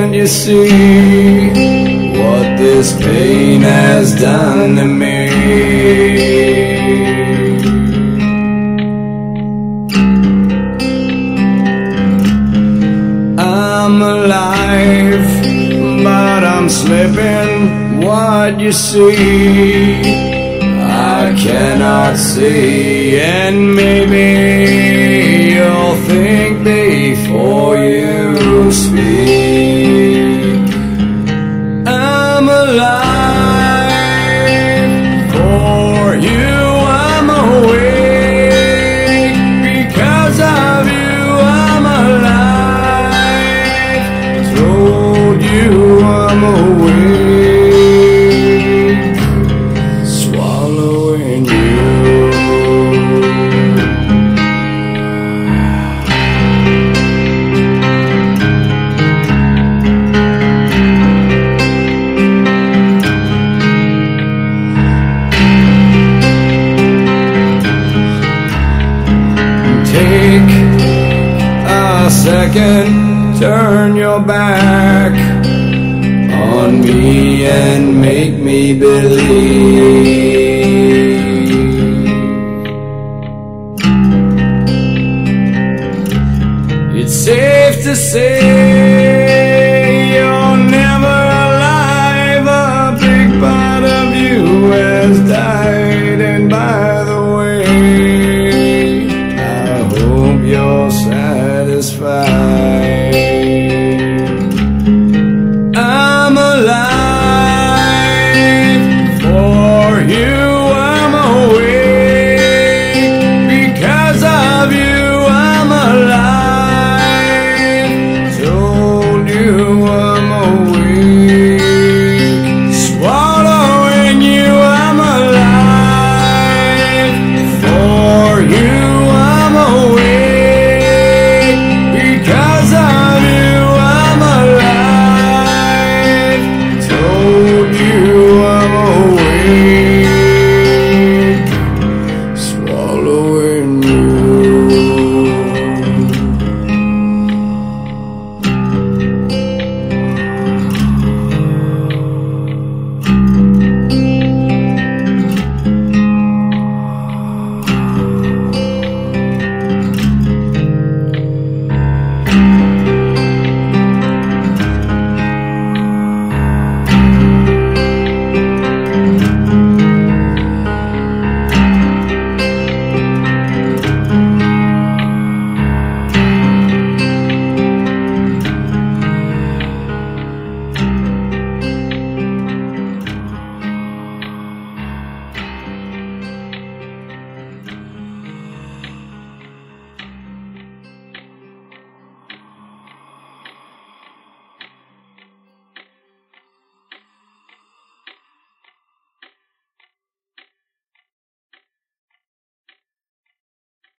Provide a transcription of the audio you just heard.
Can't you see what this pain has done to me? I'm alive, but I'm slipping. What you see, I cannot see. And maybe you'll think before you speak. I'm alive for you. I'm awake because of you. I'm alive. Told you I'm awake, swallowing you. Take a second, turn your back on me and make me believe